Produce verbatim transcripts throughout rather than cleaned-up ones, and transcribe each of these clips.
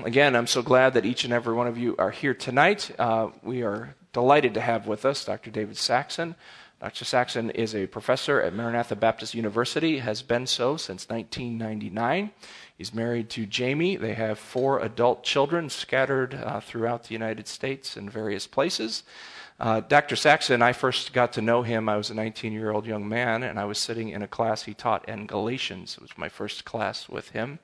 again, I'm so glad that each and every one of you are here tonight. Uh, we are delighted to have with us Doctor David Saxon. Doctor Saxon is a professor at Maranatha Baptist University, has been so since nineteen ninety-nine. He's married to Jamie. They have four adult children scattered uh, throughout the United States in various places. Uh, Doctor Saxon, I first got to know him, I was a nineteen-year-old young man, and I was sitting in a class he taught in Galatians. It was my first class with him.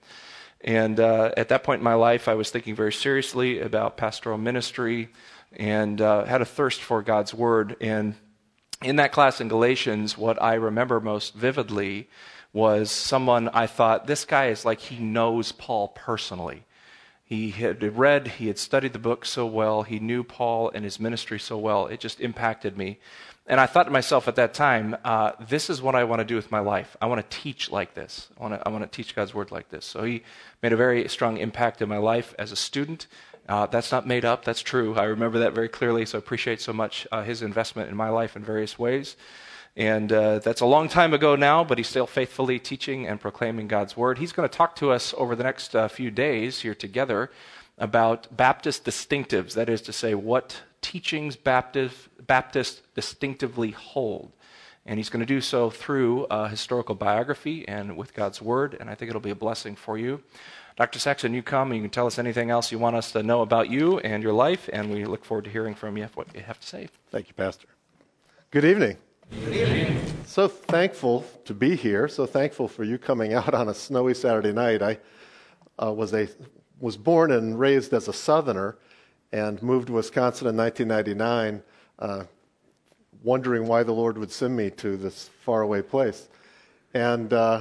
And uh, at that point in my life, I was thinking very seriously about pastoral ministry and uh, had a thirst for God's Word. And in that class in Galatians, what I remember most vividly was someone I thought, this guy is like he knows Paul personally. He had read, he had studied the book so well, he knew Paul and his ministry so well, it just impacted me. And I thought to myself at that time, uh, this is what I want to do with my life. I want to teach like this. I want to, I want to teach God's Word like this. So he made a very strong impact in my life as a student. Uh, that's not made up, that's true. I remember that very clearly, so I appreciate so much uh, his investment in my life in various ways. And uh, that's a long time ago now, but he's still faithfully teaching and proclaiming God's Word. He's going to talk to us over the next uh, few days here together about Baptist distinctives, that is to say, what teachings Baptist, Baptists distinctively hold. And he's going to do so through a historical biography and with God's Word, and I think it'll be a blessing for you. Doctor Saxon, you come and you can tell us anything else you want us to know about you and your life, and we look forward to hearing from you what you have to say. Thank you, Pastor. Good evening. Good evening. So thankful to be here, so thankful for you coming out on a snowy Saturday night. I uh, was a was born and raised as a Southerner and moved to Wisconsin in nineteen ninety-nine, uh, wondering why the Lord would send me to this faraway place. And uh,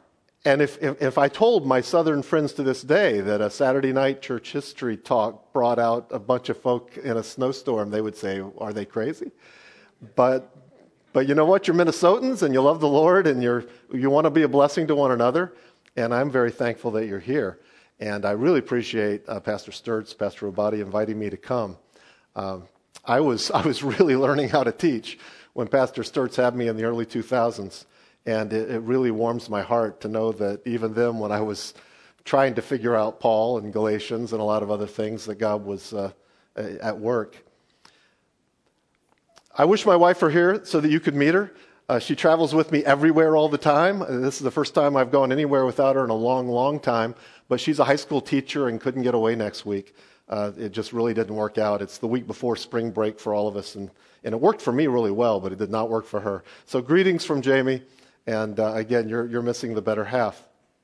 and if, if if I told my Southern friends to this day that a Saturday night church history talk brought out a bunch of folk in a snowstorm, they would say, "Are they crazy?" But but you know what? You're Minnesotans and you love the Lord and you're you want to be a blessing to one another. And I'm very thankful that you're here. And I really appreciate uh, Pastor Sturtz, Pastor Robati inviting me to come. Um, I was I was really learning how to teach when Pastor Sturtz had me in the early two thousands. And it, it really warms my heart to know that even then when I was trying to figure out Paul and Galatians and a lot of other things, that God was uh, at work. I wish my wife were here so that you could meet her. Uh, she travels with me everywhere all the time. This is the first time I've gone anywhere without her in a long, long time. But she's a high school teacher and couldn't get away next week. Uh, it just really didn't work out. It's the week before spring break for all of us. And, and it worked for me really well, but it did not work for her. So greetings from Jamie. And uh, again, you're, you're missing the better half.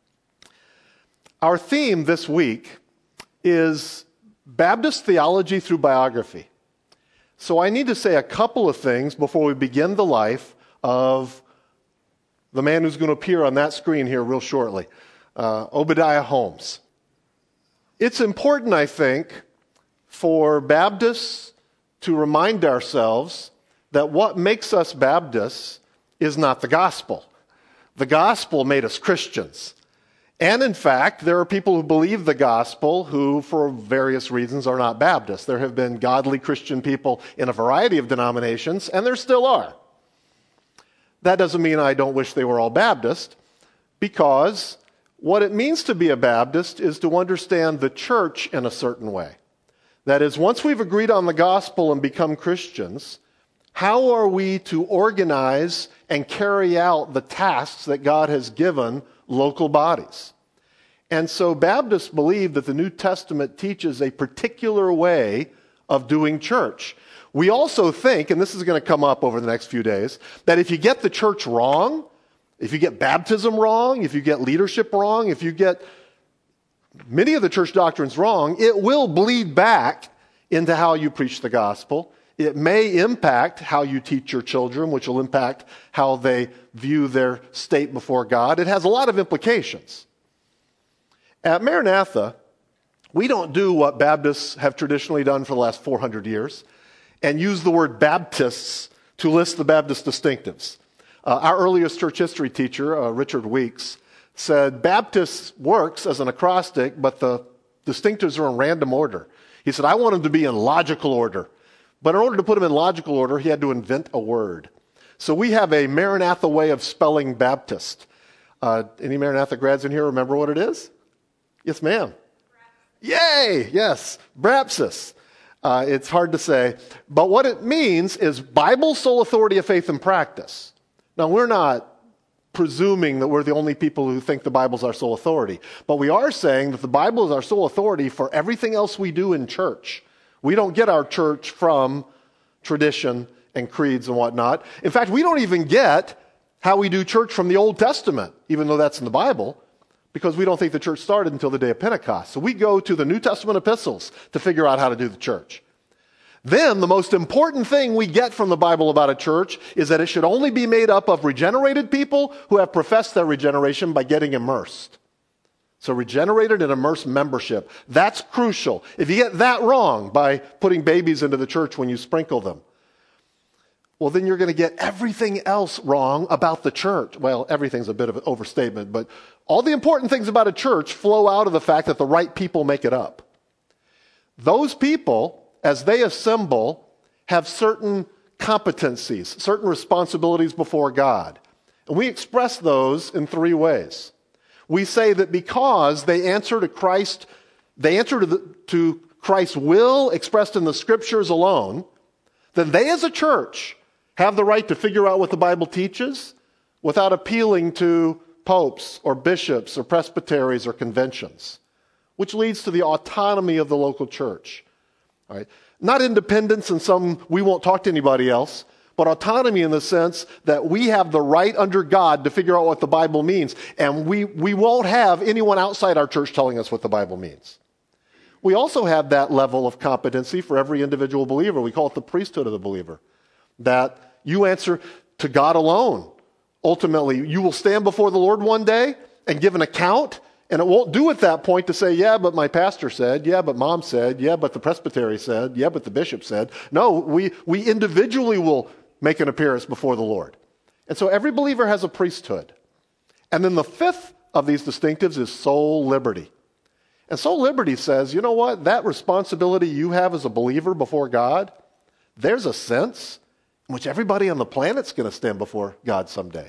Our theme this week is Baptist theology through biography. So I need to say a couple of things before we begin the life of the man who's going to appear on that screen here real shortly, uh, Obadiah Holmes. It's important, I think, for Baptists to remind ourselves that what makes us Baptists is not the gospel. The gospel made us Christians. And in fact, there are people who believe the gospel who, for various reasons, are not Baptists. There have been godly Christian people in a variety of denominations, and there still are. That doesn't mean I don't wish they were all Baptist, because what it means to be a Baptist is to understand the church in a certain way. That is, once we've agreed on the gospel and become Christians, how are we to organize and carry out the tasks that God has given local bodies? And so Baptists believe that the New Testament teaches a particular way of doing church. We also think, and this is going to come up over the next few days, that if you get the church wrong, if you get baptism wrong, if you get leadership wrong, if you get many of the church doctrines wrong, it will bleed back into how you preach the gospel. It may impact how you teach your children, which will impact how they view their state before God. It has a lot of implications. At Maranatha, we don't do what Baptists have traditionally done for the last four hundred years and use the word Baptists to list the Baptist distinctives. Uh, our earliest church history teacher, uh, Richard Weeks, said Baptist works as an acrostic, but the distinctives are in random order. He said, I want them to be in logical order. But in order to put them in logical order, he had to invent a word. So we have a Maranatha way of spelling Baptist. Uh, any Maranatha grads in here remember what it is? Yes, ma'am. Yay! Yes, Brapsis. Uh, it's hard to say. But what it means is Bible, sole authority of faith and practice. Now, we're not presuming that we're the only people who think the Bible's our sole authority. But we are saying that the Bible is our sole authority for everything else we do in church. We don't get our church from tradition and creeds and whatnot. In fact, we don't even get how we do church from the Old Testament, even though that's in the Bible, because we don't think the church started until the day of Pentecost. So we go to the New Testament epistles to figure out how to do the church. Then the most important thing we get from the Bible about a church is that it should only be made up of regenerated people who have professed their regeneration by getting immersed. So regenerated and immersed membership. That's crucial. If you get that wrong by putting babies into the church when you sprinkle them, well, then you're going to get everything else wrong about the church. Well, everything's a bit of an overstatement, but all the important things about a church flow out of the fact that the right people make it up. Those people, as they assemble, have certain competencies, certain responsibilities before God. And we express those in three ways. We say that because they answer to Christ, they answer to, the, to Christ's will expressed in the scriptures alone, then they as a church have the right to figure out what the Bible teaches without appealing to popes or bishops or presbyteries or conventions, which leads to the autonomy of the local church. All right. Not independence in some, we won't talk to anybody else, but autonomy in the sense that we have the right under God to figure out what the Bible means. And we, we won't have anyone outside our church telling us what the Bible means. We also have that level of competency for every individual believer. We call it the priesthood of the believer. That you answer to God alone. Ultimately, you will stand before the Lord one day and give an account. And it won't do at that point to say, yeah, but my pastor said, yeah, but mom said, yeah, but the presbytery said, yeah, but the bishop said. No, we, we individually will make an appearance before the Lord. And so every believer has a priesthood. And then the fifth of these distinctives is soul liberty. And soul liberty says, you know what? That responsibility you have as a believer before God, there's a sense in which everybody on the planet's going to stand before God someday.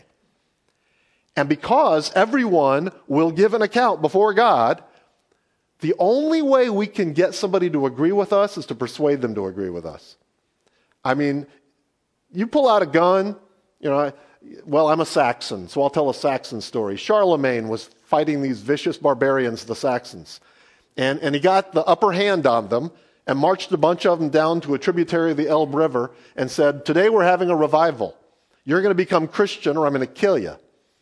And because everyone will give an account before God, the only way we can get somebody to agree with us is to persuade them to agree with us. I mean, you pull out a gun, you know, well, I'm a Saxon, so I'll tell a Saxon story. Charlemagne was fighting these vicious barbarians, the Saxons. And, and he got the upper hand on them and marched a bunch of them down to a tributary of the Elbe River and said, today we're having a revival. You're going to become Christian or I'm going to kill you.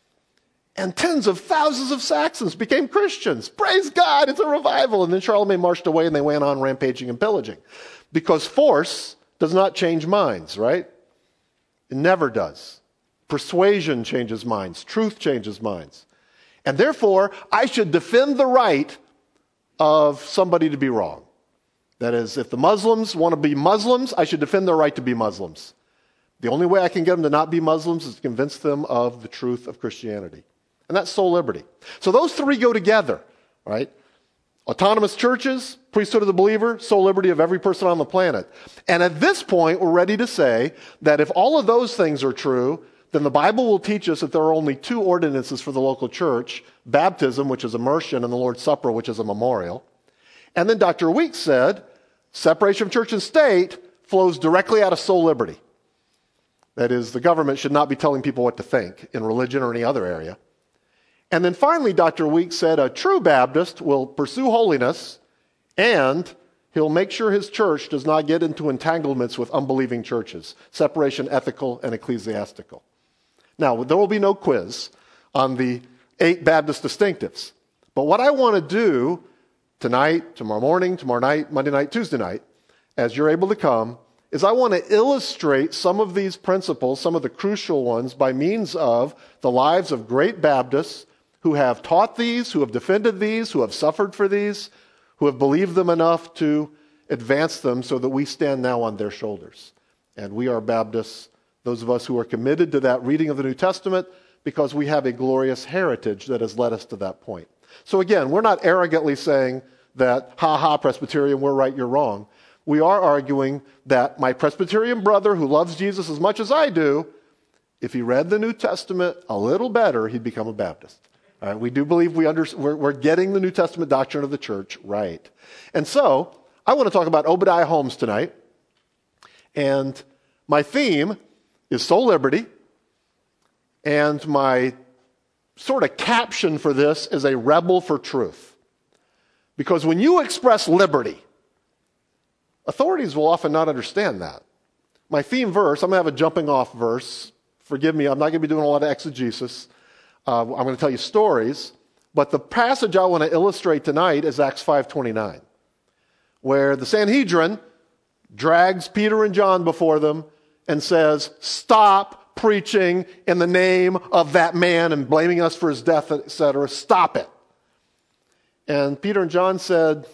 And tens of thousands of Saxons became Christians. Praise God, it's a revival. And then Charlemagne marched away and they went on rampaging and pillaging. Because force does not change minds, right? It never does. Persuasion changes minds. Truth changes minds. And therefore, I should defend the right of somebody to be wrong. That is, if the Muslims want to be Muslims, I should defend their right to be Muslims. The only way I can get them to not be Muslims is to convince them of the truth of Christianity. And that's soul liberty. So those three go together, right? Autonomous churches, priesthood of the believer, soul liberty of every person on the planet. And at this point, we're ready to say that if all of those things are true, then the Bible will teach us that there are only two ordinances for the local church, baptism, which is immersion, and the Lord's Supper, which is a memorial. And then Doctor Weeks said, separation of church and state flows directly out of soul liberty. That is, the government should not be telling people what to think in religion or any other area. And then finally, Doctor Weeks said a true Baptist will pursue holiness and he'll make sure his church does not get into entanglements with unbelieving churches. Separation ethical and ecclesiastical. Now, there will be no quiz on the eight Baptist distinctives. But what I want to do tonight, tomorrow morning, tomorrow night, Monday night, Tuesday night, as you're able to come, is I want to illustrate some of these principles, some of the crucial ones, by means of the lives of great Baptists who have taught these, who have defended these, who have suffered for these, who have believed them enough to advance them so that we stand now on their shoulders. And we are Baptists, those of us who are committed to that reading of the New Testament, because we have a glorious heritage that has led us to that point. So again, we're not arrogantly saying that, ha ha, Presbyterian, we're right, you're wrong. We are arguing that my Presbyterian brother who loves Jesus as much as I do, if he read the New Testament a little better, he'd become a Baptist. All right, we do believe we under, we're, we're getting the New Testament doctrine of the church right. And so, I want to talk about Obadiah Holmes tonight. And my theme is soul liberty. And my sort of caption for this is a rebel for truth. Because when you express liberty, authorities will often not understand that. My theme verse, I'm going to have a jumping off verse. Forgive me, I'm not going to be doing a lot of exegesis. Uh, I'm going to tell you stories. But the passage I want to illustrate tonight is Acts five twenty-nine, where the Sanhedrin drags Peter and John before them and says, stop preaching in the name of that man and blaming us for his death, et cetera. Stop it. And Peter and John said,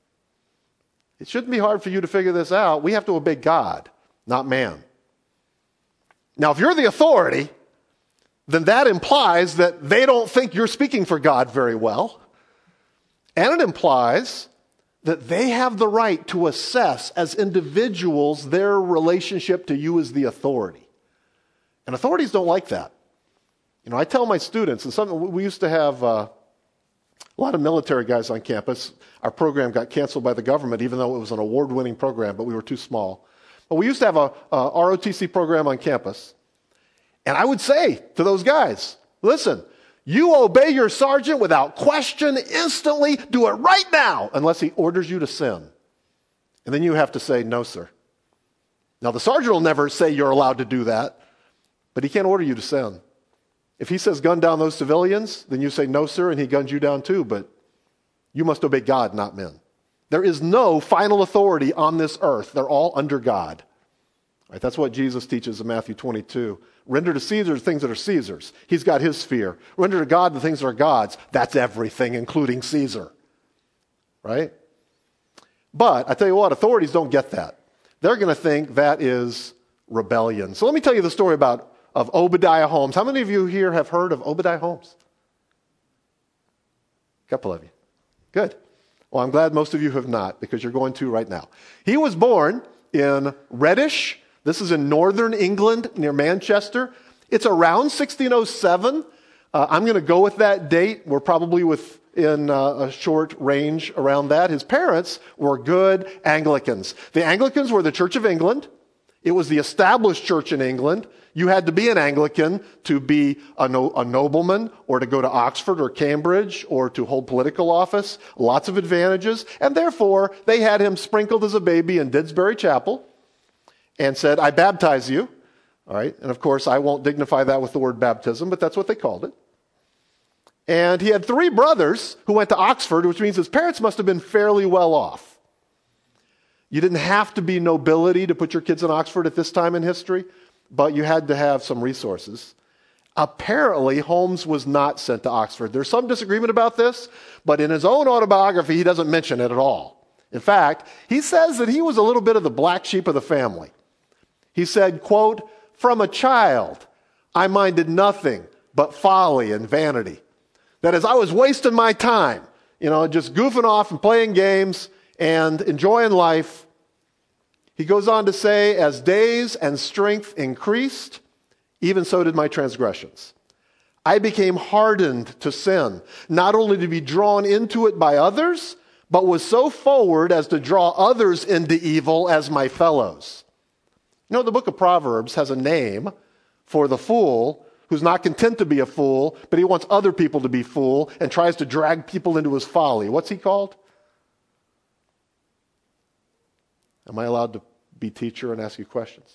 it shouldn't be hard for you to figure this out. We have to obey God, not man. Now, if you're the authority, then that implies that they don't think you're speaking for God very well. And it implies that they have the right to assess as individuals their relationship to you as the authority. And authorities don't like that. You know, I tell my students, and some, we used to have uh, a lot of military guys on campus. Our program got canceled by the government, even though it was an award-winning program, but we were too small. But we used to have a, a R O T C program on campus. And I would say to those guys, listen, you obey your sergeant without question, instantly, do it right now, unless he orders you to sin. And then you have to say, no, sir. Now, the sergeant will never say you're allowed to do that, but he can't order you to sin. If he says gun down those civilians, then you say, no, sir, and he guns you down too, but you must obey God, not men. There is no final authority on this earth. They're all under God. Right, that's what Jesus teaches in Matthew twenty-two. Render to Caesar the things that are Caesar's. He's got his sphere. Render to God the things that are God's. That's everything, including Caesar. Right? But I tell you what, authorities don't get that. They're going to think that is rebellion. So let me tell you the story about of Obadiah Holmes. How many of you here have heard of Obadiah Holmes? A couple of you. Good. Well, I'm glad most of you have not, because you're going to right now. He was born in Reddish. This is in northern England near Manchester. It's around sixteen oh seven. Uh, I'm going to go with that date. We're probably within uh, a short range around that. His parents were good Anglicans. The Anglicans were the Church of England. It was the established church in England. You had to be an Anglican to be a, no, a nobleman or to go to Oxford or Cambridge or to hold political office. Lots of advantages. And therefore, they had him sprinkled as a baby in Didsbury Chapel and said, I baptize you. All right. And of course, I won't dignify that with the word baptism, but that's what they called it. And he had three brothers who went to Oxford, which means his parents must have been fairly well off. You didn't have to be nobility to put your kids in Oxford at this time in history, but you had to have some resources. Apparently, Holmes was not sent to Oxford. There's some disagreement about this, but in his own autobiography, he doesn't mention it at all. In fact, he says that he was a little bit of the black sheep of the family. He said, quote, from a child, I minded nothing but folly and vanity. That is, I was wasting my time, you know, just goofing off and playing games and enjoying life. He goes on to say, as days and strength increased, even so did my transgressions. I became hardened to sin, not only to be drawn into it by others, but was so forward as to draw others into evil as my fellows. You know, the book of Proverbs has a name for the fool who's not content to be a fool, but he wants other people to be fool and tries to drag people into his folly. What's he called? Am I allowed to be teacher and ask you questions?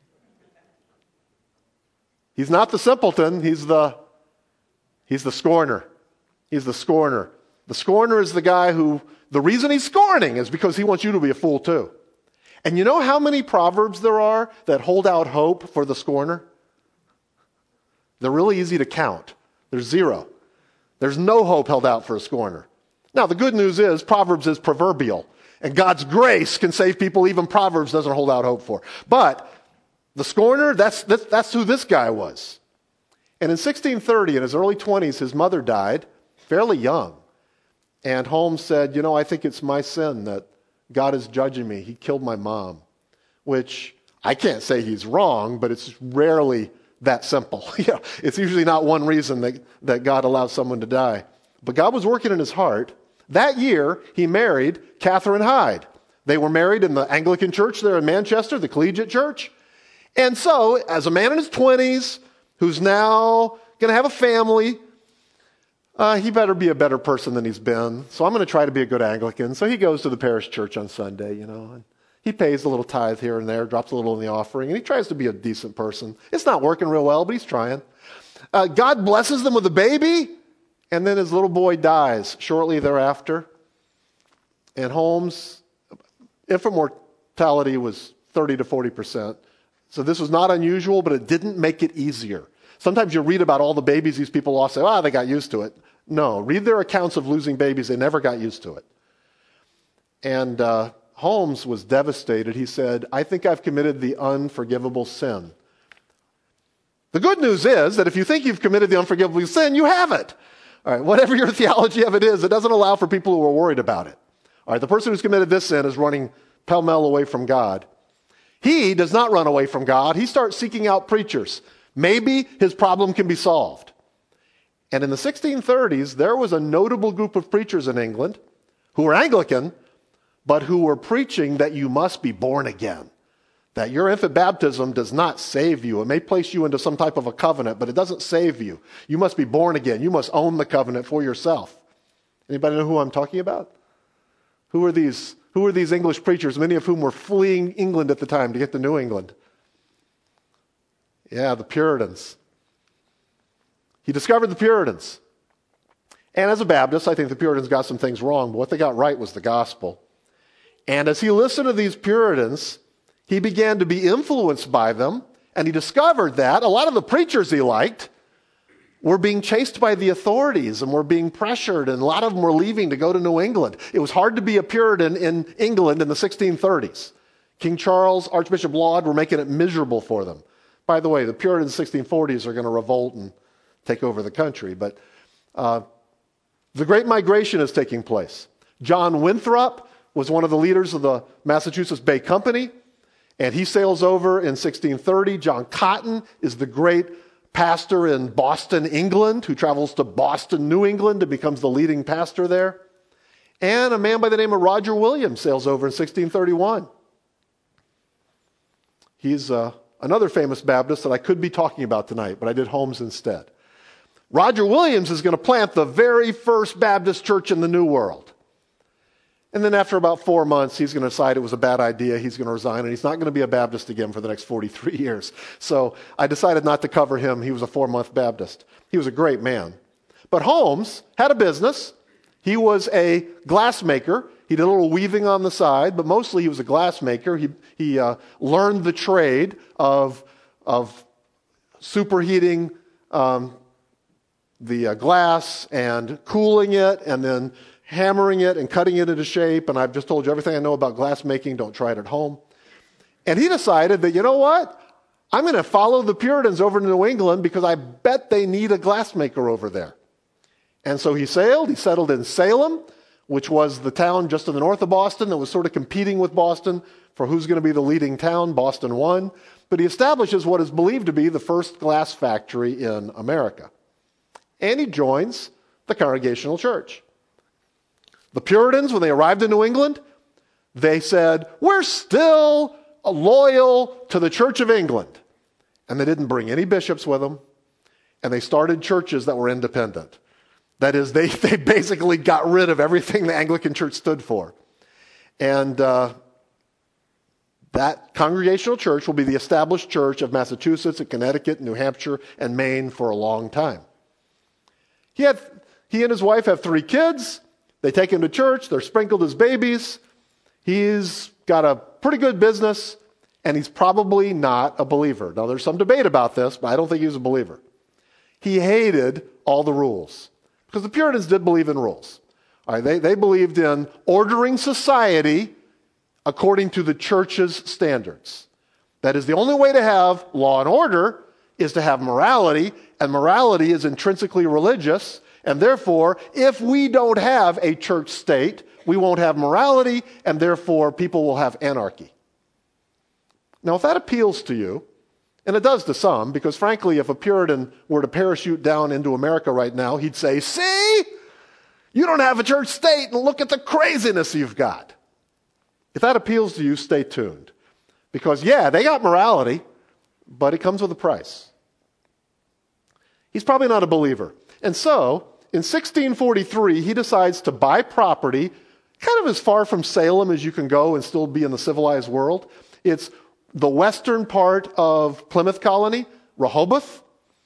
He's not the simpleton, he's the he's the scorner. He's the scorner. The scorner is the guy who, the reason he's scorning is because he wants you to be a fool too. And you know how many proverbs there are that hold out hope for the scorner? They're really easy to count. There's zero. There's no hope held out for a scorner. Now, the good news is Proverbs is proverbial. And God's grace can save people even Proverbs doesn't hold out hope for. But the scorner, that's, that's, that's who this guy was. And in sixteen thirty, in his early twenties, his mother died, fairly young. And Holmes said, you know, I think it's my sin that God is judging me. He killed my mom, which I can't say he's wrong, but it's rarely that simple. You know, it's usually not one reason that, that God allows someone to die. But God was working in his heart. That year, he married Catherine Hyde. They were married in the Anglican church there in Manchester, the Collegiate Church. And so, as a man in his twenties, who's now going to have a family, uh, he better be a better person than he's been. So I'm going to try to be a good Anglican. So he goes to the parish church on Sunday, you know, and he pays a little tithe here and there, drops a little in the offering, and he tries to be a decent person. It's not working real well, but he's trying. Uh, God blesses them with a baby, and then his little boy dies shortly thereafter. And Holmes, infant mortality was thirty to forty percent. So this was not unusual, but it didn't make it easier. Sometimes you read about all the babies these people lost, say, ah, they got used to it. No, read their accounts of losing babies. They never got used to it. And uh, Holmes was devastated. He said, I think I've committed the unforgivable sin. The good news is that if you think you've committed the unforgivable sin, you haven't. All right, whatever your theology of it is, it doesn't allow for people who are worried about it. All right, the person who's committed this sin is running pell-mell away from God. He does not run away from God. He starts seeking out preachers. Maybe his problem can be solved. And in the sixteen thirties, there was a notable group of preachers in England who were Anglican, but who were preaching that you must be born again, that your infant baptism does not save you. It may place you into some type of a covenant, but it doesn't save you. You must be born again. You must own the covenant for yourself. Anybody know who I'm talking about? Who are these, who are these English preachers, many of whom were fleeing England at the time to get to New England? Yeah, the Puritans. He discovered the Puritans. And as a Baptist, I think the Puritans got some things wrong, but what they got right was the gospel. And as he listened to these Puritans, he began to be influenced by them, and he discovered that a lot of the preachers he liked were being chased by the authorities and were being pressured, and a lot of them were leaving to go to New England. It was hard to be a Puritan in England in the sixteen thirties. King Charles, Archbishop Laud were making it miserable for them. By the way, the Puritans in the sixteen forties are going to revolt and take over the country, but uh, the Great Migration is taking place. John Winthrop was one of the leaders of the Massachusetts Bay Company, and he sails over in sixteen thirty. John Cotton is the great pastor in Boston, England, who travels to Boston, New England, and becomes the leading pastor there. And a man by the name of Roger Williams sails over in sixteen thirty-one. He's uh, another famous Baptist that I could be talking about tonight, but I did Holmes instead. Roger Williams is going to plant the very first Baptist church in the New World. And then after about four months, he's going to decide it was a bad idea. He's going to resign, and he's not going to be a Baptist again for the next forty-three years. So I decided not to cover him. He was a four-month Baptist. He was a great man. But Holmes had a business. He was a glassmaker. He did a little weaving on the side, but mostly he was a glassmaker. He, he uh, learned the trade of, of superheating um, the uh, glass and cooling it, and then hammering it and cutting it into shape. And I've just told you everything I know about glass making. Don't try it at home. And he decided that, you know what? I'm going to follow the Puritans over to New England because I bet they need a glassmaker over there. And so he sailed. He settled in Salem, which was the town just to the north of Boston that was sort of competing with Boston for who's going to be the leading town. Boston won. But he establishes what is believed to be the first glass factory in America. And he joins the Congregational Church. The Puritans, when they arrived in New England, they said, we're still loyal to the Church of England. And they didn't bring any bishops with them. And they started churches that were independent. That is, they, they basically got rid of everything the Anglican Church stood for. And uh, that Congregational Church will be the established church of Massachusetts and Connecticut, New Hampshire, and Maine for a long time. He, had, he and his wife have three kids. They take him to church. They're sprinkled as babies. He's got a pretty good business, and he's probably not a believer. Now, there's some debate about this, but I don't think he was a believer. He hated all the rules because the Puritans did believe in rules. All right, they, they believed in ordering society according to the church's standards. That is, the only way to have law and order is to have morality, and morality is intrinsically religious. And therefore, if we don't have a church state, we won't have morality, and therefore people will have anarchy. Now, if that appeals to you, And it does to some, because frankly, if a Puritan were to parachute down into America right now, he'd say, see, you don't have a church state, and look at the craziness you've got. If that appeals to you, stay tuned. Because yeah, they got morality, but it comes with a price. He's probably not a believer. And so, in sixteen forty-three, he decides to buy property kind of as far from Salem as you can go and still be in the civilized world. It's the western part of Plymouth Colony, Rehoboth.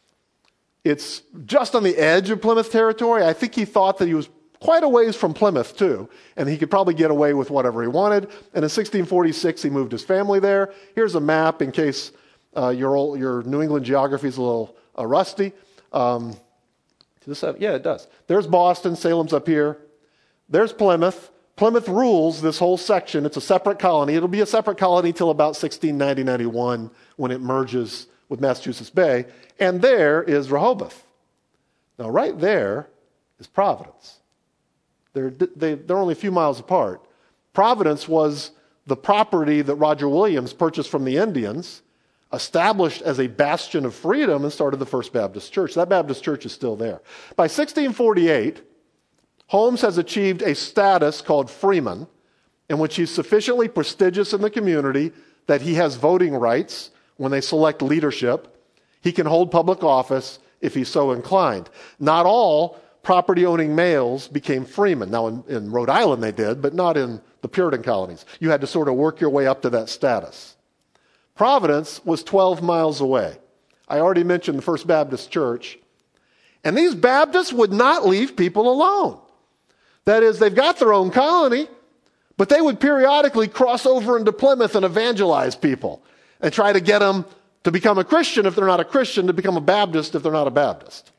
It's just on the edge of Plymouth territory. I think he thought that he was quite a ways from Plymouth, too, and he could probably get away with whatever he wanted. And in sixteen forty-six, he moved his family there. Here's a map in case uh, your, old, your New England geography is a little uh, rusty. Um, does this have, yeah, it does. There's Boston. Salem's up here. There's Plymouth. Plymouth rules this whole section. It's a separate colony. It'll be a separate colony till about sixteen ninety to ninety-one when it merges with Massachusetts Bay. And there is Rehoboth. Now, right there is Providence. They're, they, they're only a few miles apart. Providence was the property that Roger Williams purchased from the Indians, established as a bastion of freedom, and started the First Baptist Church. That Baptist church is still there. By sixteen forty-eight, Holmes has achieved a status called freeman, in which he's sufficiently prestigious in the community that he has voting rights when they select leadership. He can hold public office if he's so inclined. Not all property-owning males became freemen. Now, in, in Rhode Island they did, but not in the Puritan colonies. You had to sort of work your way up to that status. Providence was twelve miles away. I already mentioned the First Baptist Church. And these Baptists would not leave people alone. That is, they've got their own colony, but they would periodically cross over into Plymouth and evangelize people and try to get them to become a Christian if they're not a Christian, to become a Baptist if they're not a Baptist.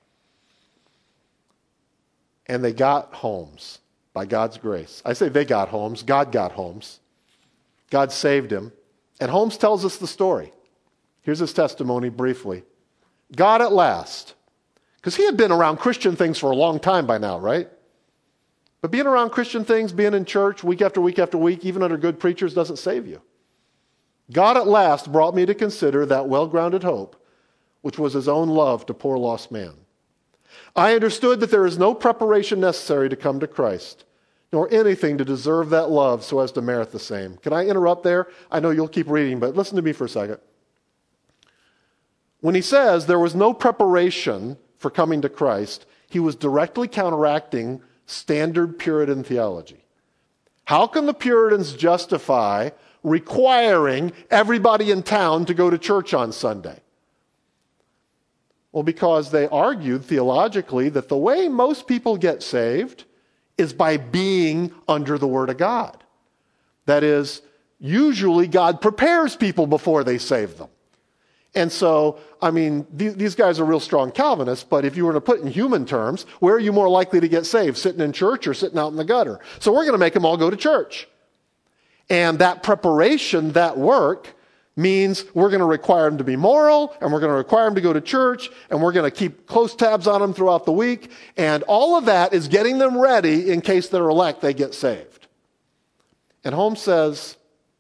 And they got Holmes by God's grace. I say they got Holmes. God got Holmes. God saved him. And Holmes tells us the story. Here's his testimony briefly. God at last, because he had been around Christian things for a long time by now, right? But being around Christian things, being in church week after week after week, even under good preachers, doesn't save you. God at last brought me to consider that well-grounded hope, which was his own love to poor lost man. I understood that there is no preparation necessary to come to Christ, nor anything to deserve that love so as to merit the same. Can I interrupt there? I know you'll keep reading, but listen to me for a second. When he says there was no preparation for coming to Christ, he was directly counteracting standard Puritan theology. How can the Puritans justify requiring everybody in town to go to church on Sunday? Well, because they argued theologically that the way most people get saved is by being under the Word of God. That is, usually God prepares people before they save them. And so, I mean, these, these guys are real strong Calvinists, but if you were to put in human terms, where are you more likely to get saved? Sitting in church or sitting out in the gutter? So we're going to make them all go to church. And that preparation, that work, means we're going to require them to be moral, and we're going to require them to go to church, and we're going to keep close tabs on them throughout the week. And all of that is getting them ready in case they're elect, they get saved. And Holmes says,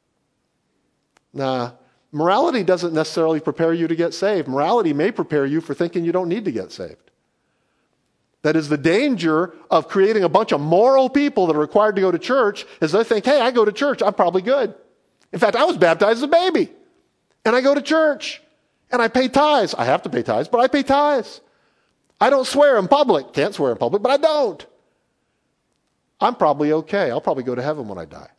nah, morality doesn't necessarily prepare you to get saved. Morality may prepare you for thinking you don't need to get saved. That is, the danger of creating a bunch of moral people that are required to go to church is they think, hey, I go to church, I'm probably good. In fact, I was baptized as a baby, and I go to church, and I pay tithes. I have to pay tithes, but I pay tithes. I don't swear in public. Can't swear in public, but I don't. I'm probably okay. I'll probably go to heaven when I die.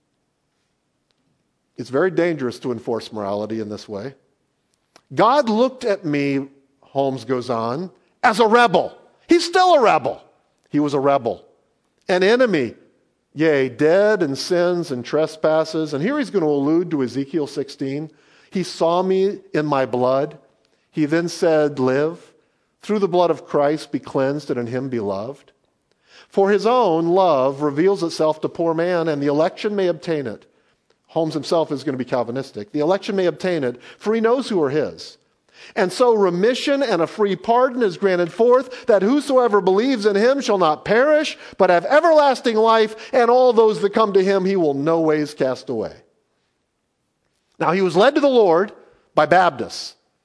It's very dangerous to enforce morality in this way. God looked at me, Holmes goes on, as a rebel. He's still a rebel. He was a rebel, an enemy, yea, dead in sins and trespasses. And here he's going to allude to Ezekiel sixteen. He saw me in my blood. He then said, live. Through the blood of Christ be cleansed and in him be loved. For his own love reveals itself to poor man, and the election may obtain it. Holmes himself is going to be Calvinistic. The election may obtain it, for he knows who are his. And so remission and a free pardon is granted forth, that whosoever believes in him shall not perish, but have everlasting life, and all those that come to him he will no ways cast away. Now he was led to the Lord by Baptists.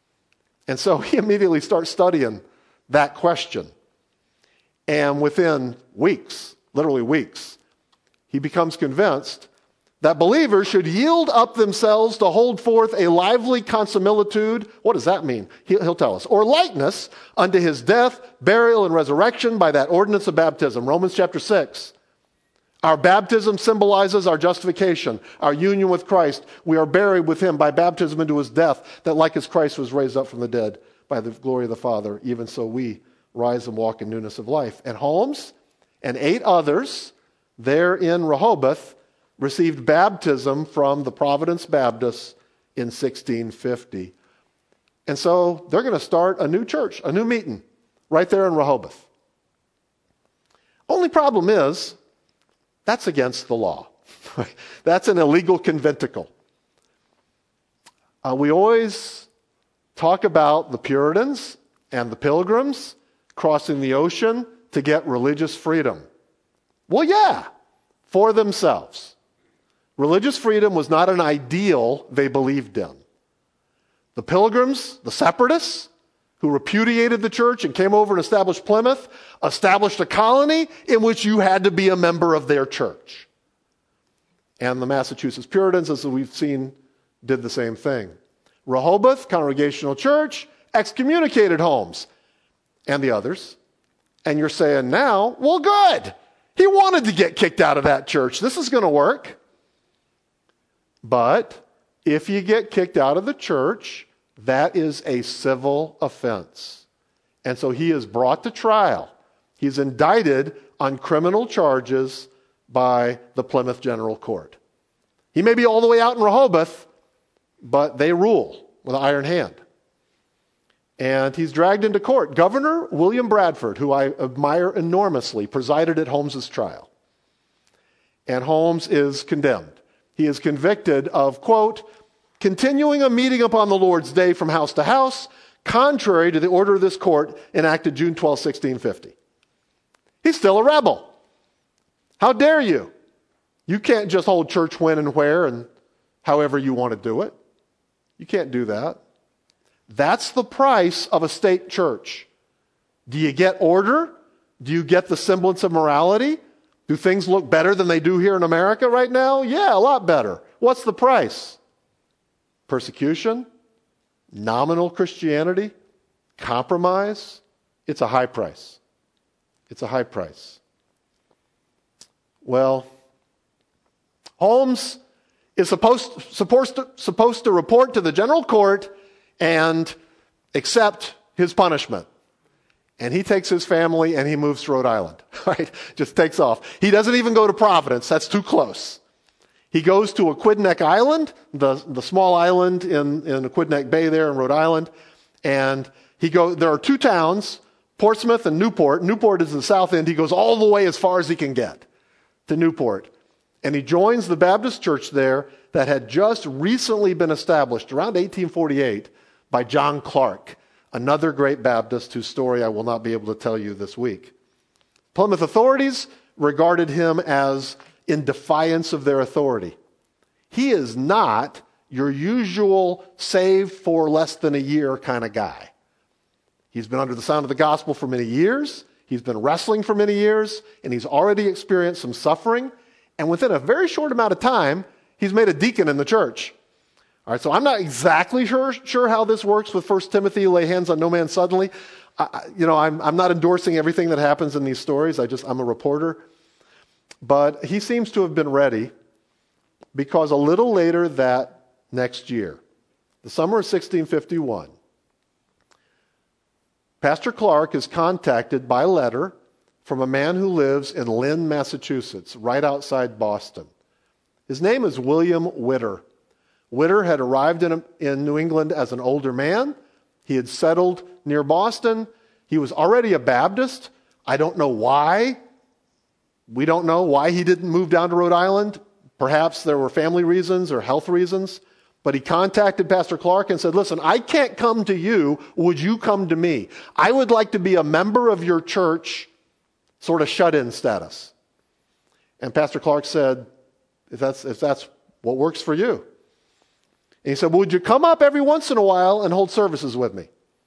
And so he immediately starts studying that question. And within weeks, literally weeks, he becomes convinced that believers should yield up themselves to hold forth a lively consimilitude. What does that mean? He'll tell us. Or likeness unto his death, burial, and resurrection by that ordinance of baptism. Romans chapter six. Our baptism symbolizes our justification, our union with Christ. We are buried with him by baptism into his death, that like as Christ was raised up from the dead by the glory of the Father, even so we rise and walk in newness of life. And Holmes and eight others there in Rehoboth received baptism from the Providence Baptists in sixteen fifty. And so they're going to start a new church, a new meeting, right there in Rehoboth. Only problem is, that's against the law. That's an illegal conventicle. Uh, we always talk about the Puritans and the Pilgrims crossing the ocean to get religious freedom. Well, yeah, for themselves. Religious freedom was not an ideal they believed in. The Pilgrims, the Separatists, who repudiated the church and came over and established Plymouth, established a colony in which you had to be a member of their church. And the Massachusetts Puritans, as we've seen, did the same thing. Rehoboth Congregational Church excommunicated Holmes and the others. And you're saying now, well, good. He wanted to get kicked out of that church. This is going to work. But if you get kicked out of the church, that is a civil offense. And so he is brought to trial. He's indicted on criminal charges by the Plymouth General Court. He may be all the way out in Rehoboth, but they rule with an iron hand. And he's dragged into court. Governor William Bradford, who I admire enormously, presided at Holmes's trial. And Holmes is condemned. He is convicted of, quote, continuing a meeting upon the Lord's day from house to house, contrary to the order of this court enacted June twelfth, sixteen fifty. He's still a rebel. How dare you? You can't just hold church when and where and however you want to do it. You can't do that. That's the price of a state church. Do you get order? Do you get the semblance of morality? Do things look better than they do here in America right now? Yeah, a lot better. What's the price? Persecution, nominal Christianity, compromise. It's a high price. It's a high price. Well, Holmes is supposed, supposed, to, supposed to report to the general court and accept his punishment. And he takes his family and he moves to Rhode Island. Right? Just takes off. He doesn't even go to Providence. That's too close. He goes to Aquidneck Island, the, the small island in, in Aquidneck Bay there in Rhode Island. And he go, there are two towns, Portsmouth and Newport. Newport is the south end. He goes all the way as far as he can get to Newport. And he joins the Baptist church there that had just recently been established around eighteen forty-eight by John Clark, another great Baptist whose story I will not be able to tell you this week. Plymouth authorities regarded him as in defiance of their authority. He is not your usual saved for less than a year kind of guy. He's been under the sound of the gospel for many years. He's been wrestling for many years, and he's already experienced some suffering. And within a very short amount of time, he's made a deacon in the church. All right, so I'm not exactly sure, sure how this works with First Timothy, lay hands on no man suddenly. I, you know, I'm, I'm not endorsing everything that happens in these stories. I just, I'm a reporter. But he seems to have been ready because a little later that next year, the summer of sixteen fifty-one, Pastor Clark is contacted by letter from a man who lives in Lynn, Massachusetts, right outside Boston. His name is William Witter. Witter had arrived in, in New England as an older man. He had settled near Boston. He was already a Baptist. I don't know why. We don't know why he didn't move down to Rhode Island. Perhaps there were family reasons or health reasons. But he contacted Pastor Clark and said, listen, I can't come to you. Would you come to me? I would like to be a member of your church, sort of shut-in status. And Pastor Clark said, if that's, if that's what works for you. And he said, well, would you come up every once in a while and hold services with me?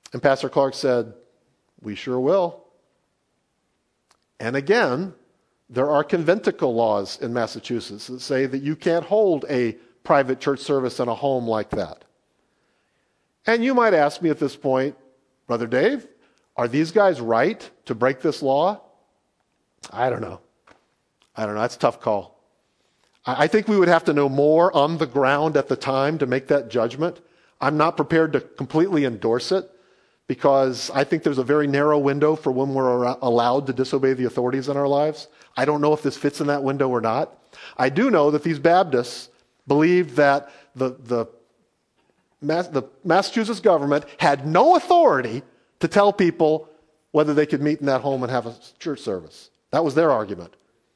And Pastor Clark said, we sure will. And again, there are conventicle laws in Massachusetts that say that you can't hold a private church service in a home like that. And you might ask me at this point, Brother Dave, are these guys right to break this law? I don't know. I don't know. That's a tough call. I think we would have to know more on the ground at the time to make that judgment. I'm not prepared to completely endorse it because I think there's a very narrow window for when we're allowed to disobey the authorities in our lives. I don't know if this fits in that window or not. I do know that these Baptists believed that the, the, the Massachusetts government had no authority to tell people whether they could meet in that home and have a church service. That was their argument.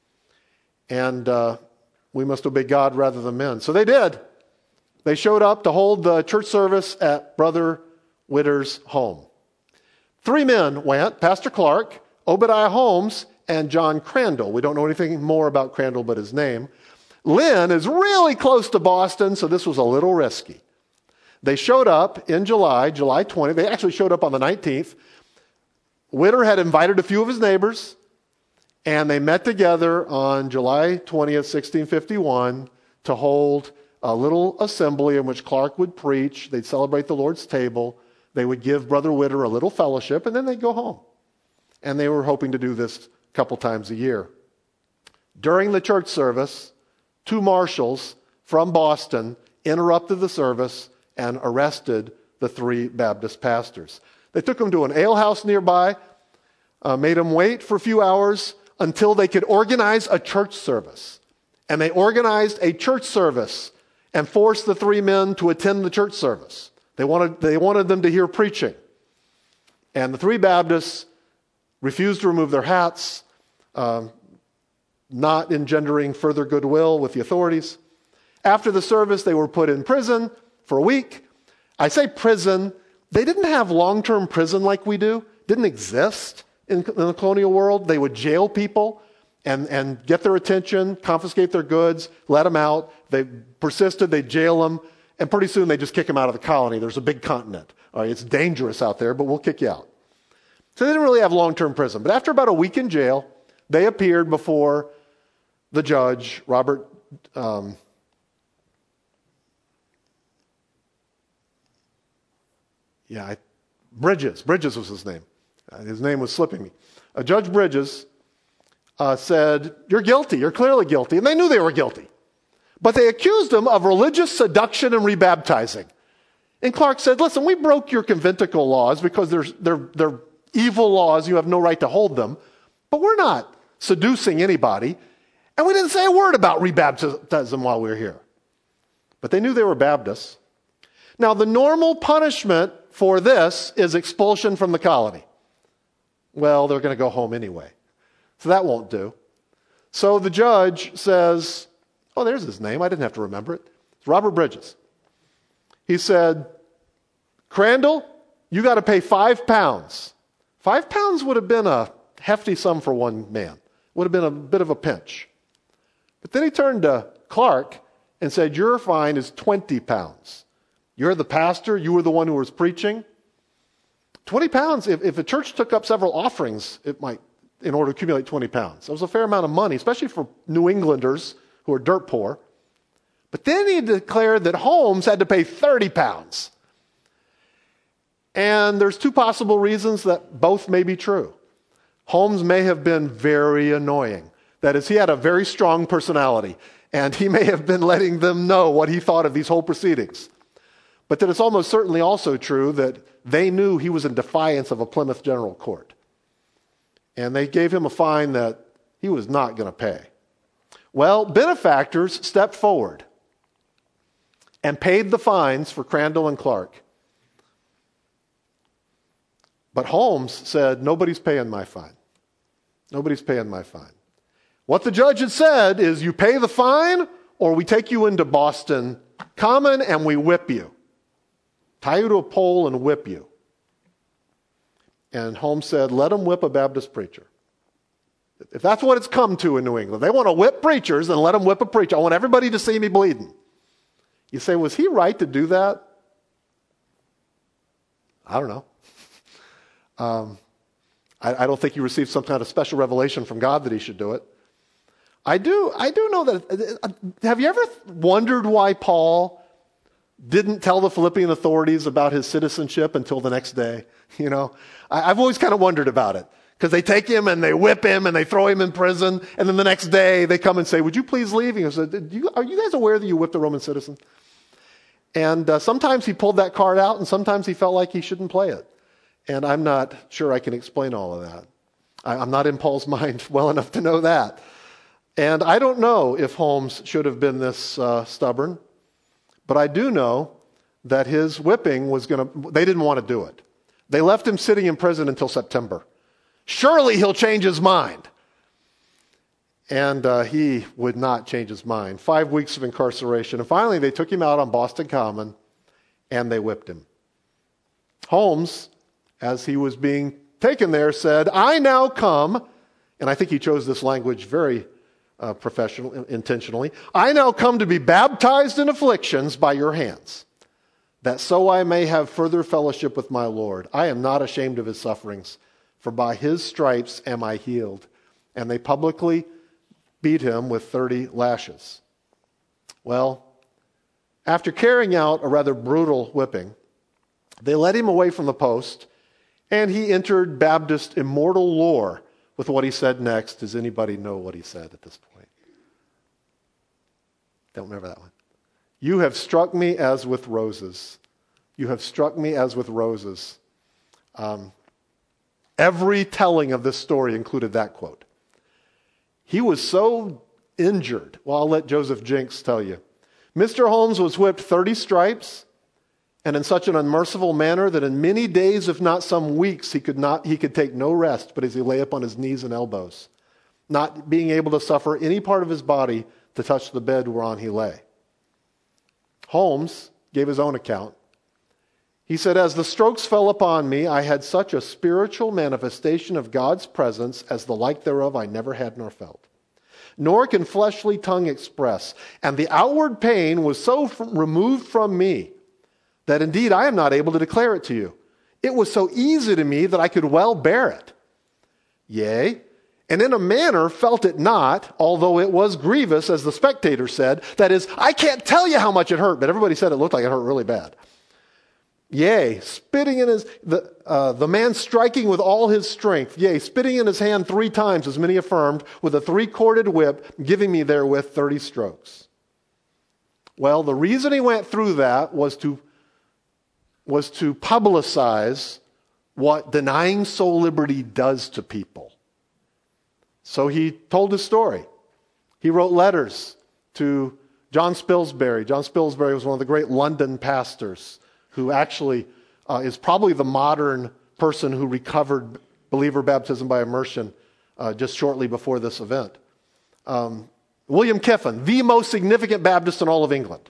And uh, we must obey God rather than men. So they did. They showed up to hold the church service at Brother Witter's home. Three men went, Pastor Clark, Obadiah Holmes, and John Crandall. We don't know anything more about Crandall but his name. Lynn is really close to Boston, so this was a little risky. They showed up in July, July twentieth. They actually showed up on the nineteenth. Witter had invited a few of his neighbors, and they met together on July twentieth, sixteen fifty-one, to hold a little assembly in which Clark would preach. They'd celebrate the Lord's table. They would give Brother Witter a little fellowship, and then they'd go home. And they were hoping to do this a couple times a year. During the church service, two marshals from Boston interrupted the service and arrested the three Baptist pastors. They took them to an alehouse nearby, uh, made them wait for a few hours until they could organize a church service. And they organized a church service and forced the three men to attend the church service. They wanted, they wanted them to hear preaching. And the three Baptists refused to remove their hats, um, not engendering further goodwill with the authorities. After the service, they were put in prison for a week. I say prison. They didn't have long-term prison like we do. Didn't exist in, in the colonial world. They would jail people and, and get their attention, confiscate their goods, let them out. They persisted. They'd jail them. And pretty soon they just kick them out of the colony. There's a big continent. All right, it's dangerous out there, but we'll kick you out. So they didn't really have long-term prison. But after about a week in jail, they appeared before the judge, Robert um, Yeah, I, Bridges. Bridges was his name. Uh, his name was slipping me. Uh, Judge Bridges uh, said, you're guilty. You're clearly guilty. And they knew they were guilty. But they accused him of religious seduction and rebaptizing. And Clark said, listen, we broke your conventicle laws because they're, they're, they're evil laws. You have no right to hold them. But we're not seducing anybody. And we didn't say a word about rebaptism while we were here. But they knew they were Baptists. Now, the normal punishment for this is expulsion from the colony. Well, they're going to go home anyway. So that won't do. So the judge says, oh, there's his name. I didn't have to remember it. It's Robert Bridges. He said, Crandall, you got to pay five pounds. Five pounds would have been a hefty sum for one man. Would have been a bit of a pinch. But then he turned to Clark and said, your fine is twenty pounds. You're the pastor. You were the one who was preaching. twenty pounds, if, if a church took up several offerings, it might, in order to accumulate twenty pounds. That was a fair amount of money, especially for New Englanders who are dirt poor. But then he declared that Holmes had to pay thirty pounds. And there's two possible reasons that both may be true. Holmes may have been very annoying. That is, he had a very strong personality, and he may have been letting them know what he thought of these whole proceedings. But that it's almost certainly also true that they knew he was in defiance of a Plymouth General Court. And they gave him a fine that he was not going to pay. Well, benefactors stepped forward and paid the fines for Crandall and Clark. But Holmes said, nobody's paying my fine. Nobody's paying my fine. What the judge had said is, you pay the fine or we take you into Boston Common and we whip you. Tie you to a pole and whip you. And Holmes said, let them whip a Baptist preacher. If that's what it's come to in New England, they want to whip preachers, and let them whip a preacher. I want everybody to see me bleeding. You say, was he right to do that? I don't know. Um, I, I don't think he received some kind of special revelation from God that he should do it. I do, I do know that. Uh, have you ever wondered why Paul didn't tell the Philippian authorities about his citizenship until the next day? You know, I, I've always kind of wondered about it. Because they take him and they whip him and they throw him in prison. And then the next day they come and say, would you please leave? He said, are you guys aware that you whipped a Roman citizen? And uh, sometimes he pulled that card out and sometimes he felt like he shouldn't play it. And I'm not sure I can explain all of that. I, I'm not in Paul's mind well enough to know that. And I don't know if Holmes should have been this uh, stubborn. But I do know that his whipping was going to, they didn't want to do it. They left him sitting in prison until September. Surely he'll change his mind. And uh, he would not change his mind. Five weeks of incarceration. And finally, they took him out on Boston Common, and they whipped him. Holmes, as he was being taken there, said, I now come, and I think he chose this language very uh, professional, intentionally, I now come to be baptized in afflictions by your hands, that so I may have further fellowship with my Lord. I am not ashamed of his sufferings, for by his stripes am I healed. And they publicly beat him with thirty lashes. Well, after carrying out a rather brutal whipping, they led him away from the post, and he entered Baptist immortal lore with what he said next. Does anybody know what he said at this point? Don't remember that one. You have struck me as with roses. You have struck me as with roses. Um, Every telling of this story included that quote. He was so injured. Well, I'll let Joseph Jenks tell you. Mister Holmes was whipped thirty stripes, and in such an unmerciful manner that in many days, if not some weeks, he could not he could take no rest, but as he lay upon his knees and elbows, not being able to suffer any part of his body to touch the bed whereon he lay. Holmes gave his own account. He said, as the strokes fell upon me, I had such a spiritual manifestation of God's presence as the like thereof I never had nor felt. Nor can fleshly tongue express. And the outward pain was so f- removed from me that indeed I am not able to declare it to you. It was so easy to me that I could well bear it. Yea, and in a manner felt it not, although it was grievous, as the Spectator said. That is, I can't tell you how much it hurt, but everybody said it looked like it hurt really bad. Yea, spitting in his, the, uh, the man striking with all his strength, yea, spitting in his hand three times, as many affirmed, with a three-corded whip, giving me therewith thirty strokes. Well, the reason he went through that was to, was to publicize what denying soul liberty does to people. So he told his story. He wrote letters to John Spilsbury. John Spilsbury was one of the great London pastors who actually uh, is probably the modern person who recovered believer baptism by immersion uh, just shortly before this event. Um, William Kiffin, the most significant Baptist in all of England.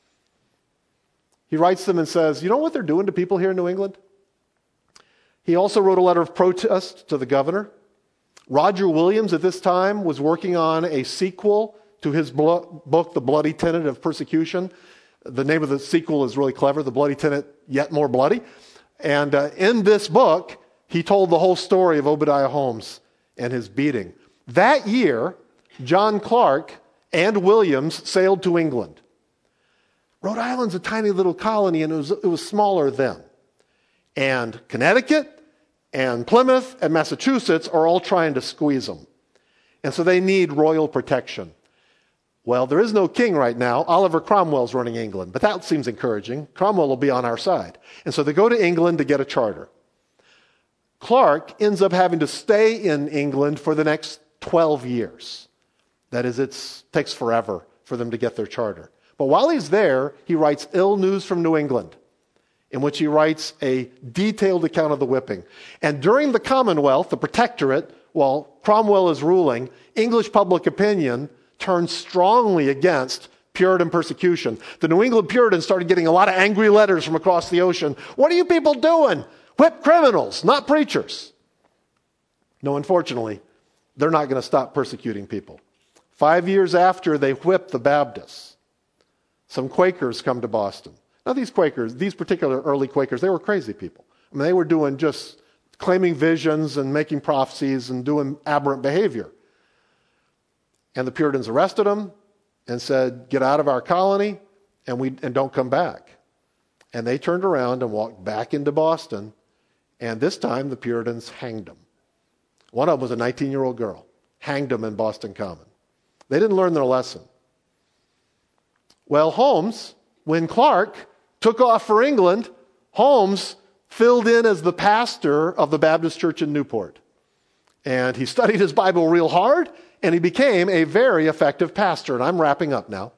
He writes them and says, you know what they're doing to people here in New England? He also wrote a letter of protest to the governor. Roger Williams at this time was working on a sequel to his book, The Bloody Tenet of Persecution. The name of the sequel is really clever, The Bloody Tenet, Yet More Bloody. And uh, in this book, he told the whole story of Obadiah Holmes and his beating. That year, John Clark and Williams sailed to England. Rhode Island's a tiny little colony, and it was, it was smaller then. And Connecticut and Plymouth and Massachusetts are all trying to squeeze them. And so they need royal protection. Well, there is no king right now. Oliver Cromwell's running England, but that seems encouraging. Cromwell will be on our side. And so they go to England to get a charter. Clark ends up having to stay in England for the next twelve years. That is, it takes forever for them to get their charter. But while he's there, he writes Ill News from New England, in which he writes a detailed account of the whipping. And during the Commonwealth, the Protectorate, while Cromwell is ruling, English public opinion turned strongly against Puritan persecution. The New England Puritans started getting a lot of angry letters from across the ocean. What are you people doing? Whip criminals, not preachers. No, unfortunately, they're not going to stop persecuting people. Five years after they whipped the Baptists, some Quakers come to Boston. Now these Quakers, these particular early Quakers, they were crazy people. I mean, they were doing just claiming visions and making prophecies and doing aberrant behavior. And the Puritans arrested him and said, get out of our colony and we and don't come back. And they turned around and walked back into Boston, and this time the Puritans hanged him. One of them was a nineteen-year-old girl, hanged him in Boston Common. They didn't learn their lesson. Well, Holmes, when Clark took off for England, Holmes filled in as the pastor of the Baptist church in Newport. And he studied his Bible real hard, and he became a very effective pastor. And I'm wrapping up now.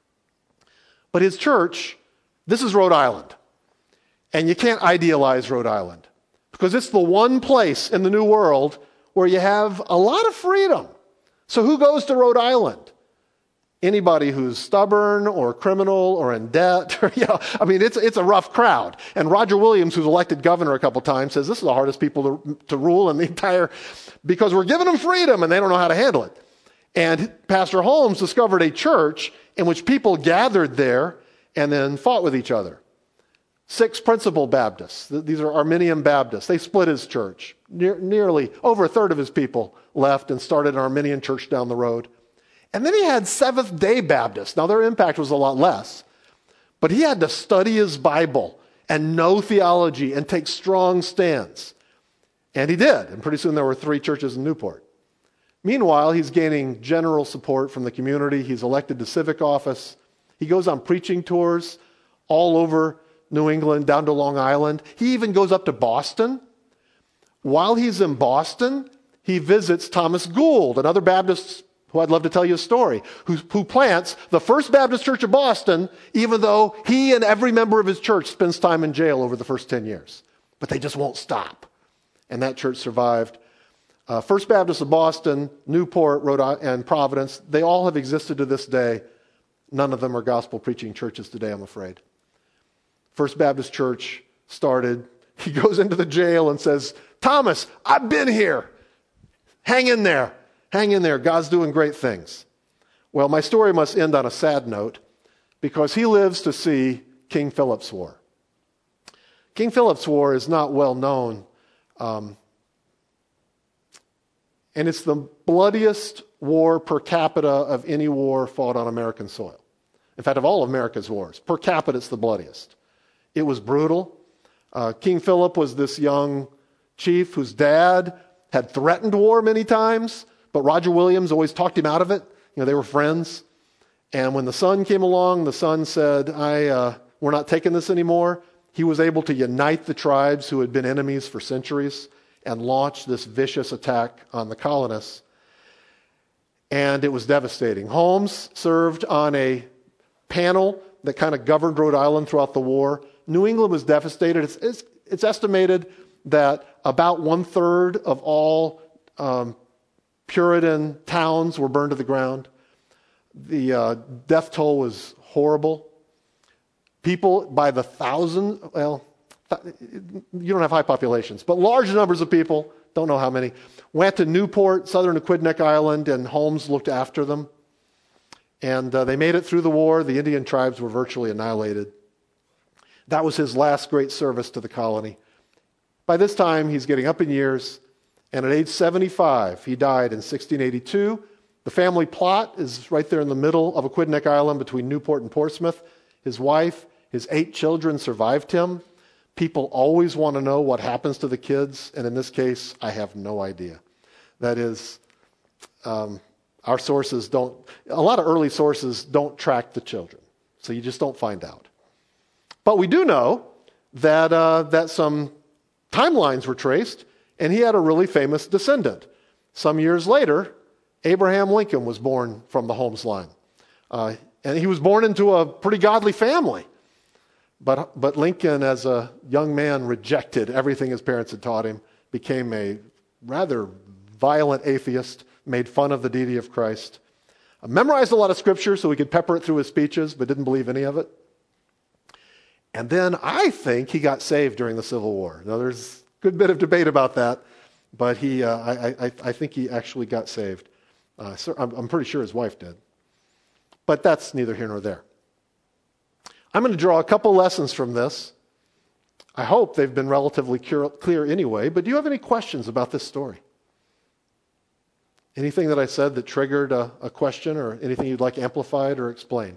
But his church, this is Rhode Island. And you can't idealize Rhode Island, because it's the one place in the New World where you have a lot of freedom. So who goes to Rhode Island? Anybody who's stubborn or criminal or in debt. Or, you know, I mean, it's it's a rough crowd. And Roger Williams, who's elected governor a couple times, says this is the hardest people to, to rule in the entire, because we're giving them freedom and they don't know how to handle it. And Pastor Holmes discovered a church in which people gathered there and then fought with each other. Six Principal Baptists. These are Arminian Baptists. They split his church. Ne- nearly over a third of his people left and started an Arminian church down the road. And then he had Seventh-day Baptists. Now, their impact was a lot less. But he had to study his Bible and know theology and take strong stands. And he did. And pretty soon there were three churches in Newport. Meanwhile, he's gaining general support from the community. He's elected to civic office. He goes on preaching tours all over New England, down to Long Island. He even goes up to Boston. While he's in Boston, he visits Thomas Gould, another Baptist who I'd love to tell you a story, who, who plants the First Baptist Church of Boston, even though he and every member of his church spends time in jail over the first ten years. But they just won't stop. And that church survived. Uh, First Baptist of Boston, Newport, Rhode Island, and Providence, they all have existed to this day. None of them are gospel-preaching churches today, I'm afraid. First Baptist Church started. He goes into the jail and says, Thomas, I've been here. Hang in there. Hang in there. God's doing great things. Well, my story must end on a sad note, because he lives to see King Philip's War. King Philip's War is not well known, um, and it's the bloodiest war per capita of any war fought on American soil. In fact, of all of America's wars, per capita it's the bloodiest. It was brutal. Uh, King Philip was this young chief whose dad had threatened war many times, but Roger Williams always talked him out of it. You know, they were friends. And when the son came along, the son said, I, uh, we're not taking this anymore. He was able to unite the tribes who had been enemies for centuries and launch this vicious attack on the colonists. And it was devastating. Holmes served on a panel that kind of governed Rhode Island throughout the war. New England was devastated. It's, it's, it's estimated that about one-third of all um, Puritan towns were burned to the ground. The uh, death toll was horrible. People by the thousand, well, th- you don't have high populations, but large numbers of people, don't know how many, went to Newport, southern Aquidneck Island, and Holmes looked after them. And uh, they made it through the war. The Indian tribes were virtually annihilated. That was his last great service to the colony. By this time, he's getting up in years, and at age seventy-five, he died in sixteen eighty-two. The family plot is right there in the middle of Aquidneck Island between Newport and Portsmouth. His wife, his eight children survived him. People always want to know what happens to the kids, and in this case, I have no idea. That is, um, our sources don't, a lot of early sources don't track the children, so you just don't find out. But we do know that uh, that some timelines were traced, and he had a really famous descendant. Some years later, Abraham Lincoln was born from the Holmes line. Uh, and he was born into a pretty godly family. But, but Lincoln, as a young man, rejected everything his parents had taught him, became a rather violent atheist, made fun of the deity of Christ, uh, memorized a lot of scripture so he could pepper it through his speeches, but didn't believe any of it. And then I think he got saved during the Civil War. Now, there's a good bit of debate about that, but he, uh, I, I, I think he actually got saved. Uh, so I'm, I'm pretty sure his wife did. But that's neither here nor there. I'm going to draw a couple lessons from this. I hope they've been relatively clear anyway, but do you have any questions about this story? Anything that I said that triggered a, a question, or anything you'd like amplified or explained?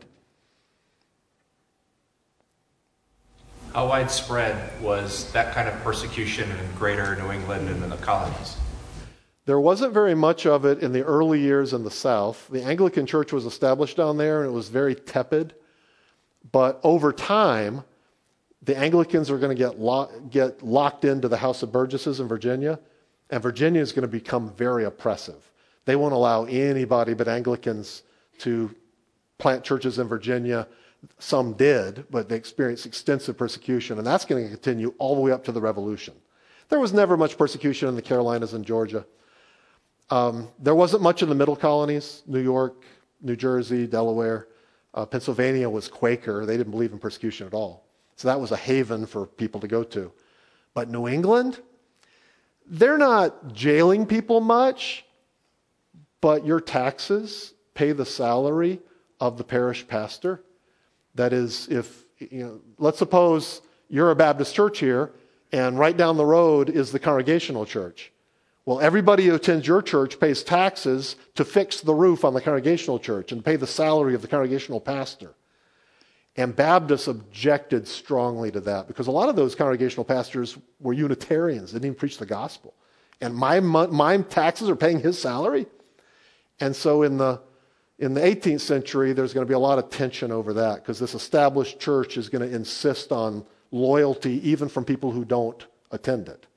How widespread was that kind of persecution in greater New England and in the colonies? There wasn't very much of it in the early years in the South. The Anglican Church was established down there, and it was very tepid. But over time, the Anglicans are going to get, lo- get locked into the House of Burgesses in Virginia, and Virginia is going to become very oppressive. They won't allow anybody but Anglicans to plant churches in Virginia. Some did, but they experienced extensive persecution, and that's going to continue all the way up to the Revolution. There was never much persecution in the Carolinas and Georgia. Um, there wasn't much in the middle colonies, New York, New Jersey, Delaware. Uh, Pennsylvania was Quaker. They didn't believe in persecution at all. So that was a haven for people to go to. But New England, they're not jailing people much, but your taxes pay the salary of the parish pastor. That is, if, you know, let's suppose you're a Baptist church here, and right down the road is the Congregational Church. Well, everybody who attends your church pays taxes to fix the roof on the Congregational Church and pay the salary of the Congregational pastor. And Baptists objected strongly to that because a lot of those Congregational pastors were Unitarians. They didn't even preach the gospel. And my, my taxes are paying his salary? And so in the in the eighteenth century, there's going to be a lot of tension over that because this established church is going to insist on loyalty even from people who don't attend it.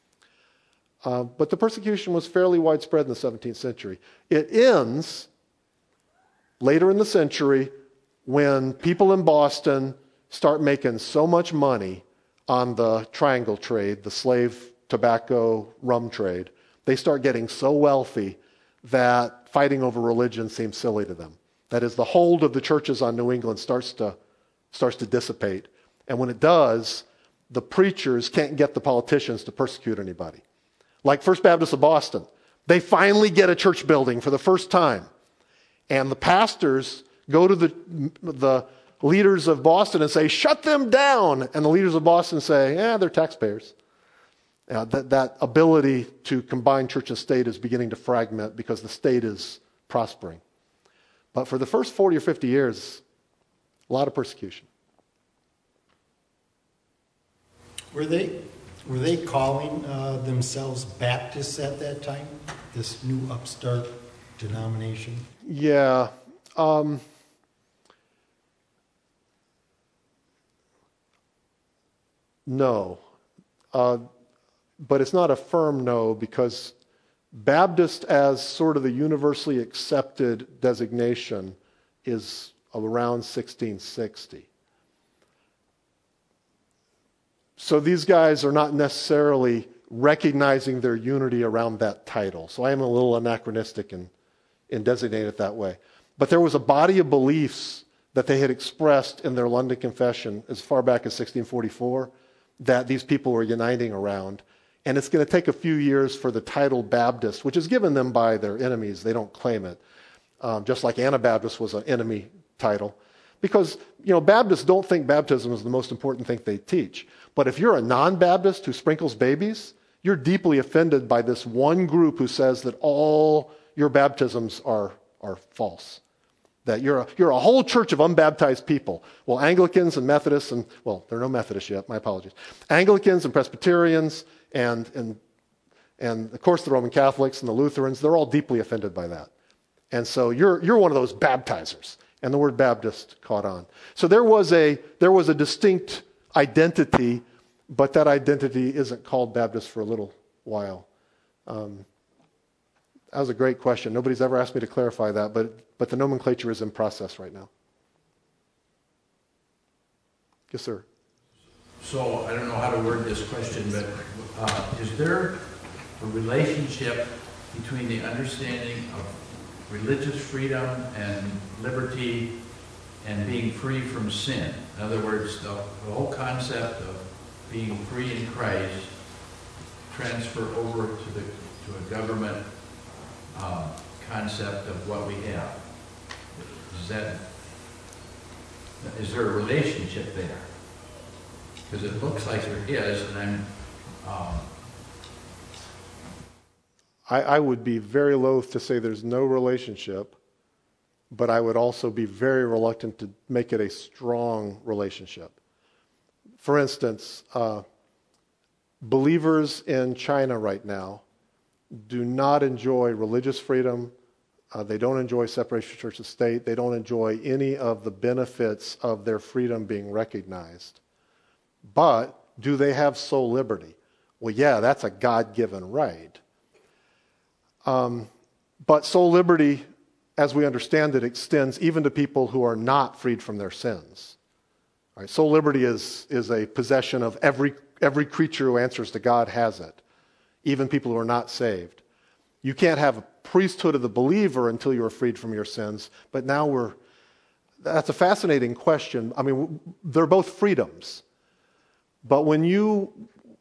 Uh, but the persecution was fairly widespread in the seventeenth century. It ends later in the century when people in Boston start making so much money on the triangle trade, the slave tobacco rum trade. They start getting so wealthy that fighting over religion seems silly to them. That is, the hold of the churches on New England starts to starts to dissipate. And when it does, the preachers can't get the politicians to persecute anybody. Like First Baptist of Boston, they finally get a church building for the first time. And the pastors go to the, the leaders of Boston and say, shut them down. And the leaders of Boston say, yeah, they're taxpayers. Uh, that, that ability to combine church and state is beginning to fragment because the state is prospering. But for the first forty or fifty years, a lot of persecution. Were they were they calling uh, themselves Baptists at that time? This new upstart denomination? Yeah. Um, no. Uh, but it's not a firm no because Baptist as sort of the universally accepted designation is around sixteen sixty. So these guys are not necessarily recognizing their unity around that title. So I am a little anachronistic in, in designating it that way. But there was a body of beliefs that they had expressed in their London Confession as far back as sixteen forty-four that these people were uniting around. And it's going to take a few years for the title Baptist, which is given them by their enemies. They don't claim it. Um, just like Anabaptist was an enemy title. Because, you know, Baptists don't think baptism is the most important thing they teach. But if you're a non-Baptist who sprinkles babies, you're deeply offended by this one group who says that all your baptisms are, are false. That you're a, you're a whole church of unbaptized people. Well, Anglicans and Methodists and, well, there are no Methodists yet, my apologies. Anglicans and Presbyterians and, and, and of course the Roman Catholics and the Lutherans, they're all deeply offended by that. And so you're, you're one of those baptizers. And the word Baptist caught on. So there was a, there was a distinct identity, but that identity isn't called Baptist for a little while. Um, that was a great question. Nobody's ever asked me to clarify that, but, but the nomenclature is in process right now. Yes, sir. So I don't know how to word this question, but uh, is there a relationship between the understanding of religious freedom and liberty and being free from sin? In other words, the, the whole concept of being free in Christ transfer over to the to a government um, concept of what we have. Is that is there a relationship there? Because it looks like there is, and I'm, um, I, I would be very loath to say there's no relationship, but I would also be very reluctant to make it a strong relationship. For instance, uh, believers in China right now do not enjoy religious freedom. Uh, they don't enjoy separation of church and state. They don't enjoy any of the benefits of their freedom being recognized. But do they have soul liberty? Well, yeah, that's a God-given right. Um, but soul liberty, as we understand it, extends even to people who are not freed from their sins. All right, soul liberty is, is a possession of every, every creature who answers to God has it, even people who are not saved. You can't have a priesthood of the believer until you are freed from your sins, but now we're, that's a fascinating question. I mean, they're both freedoms. But when you,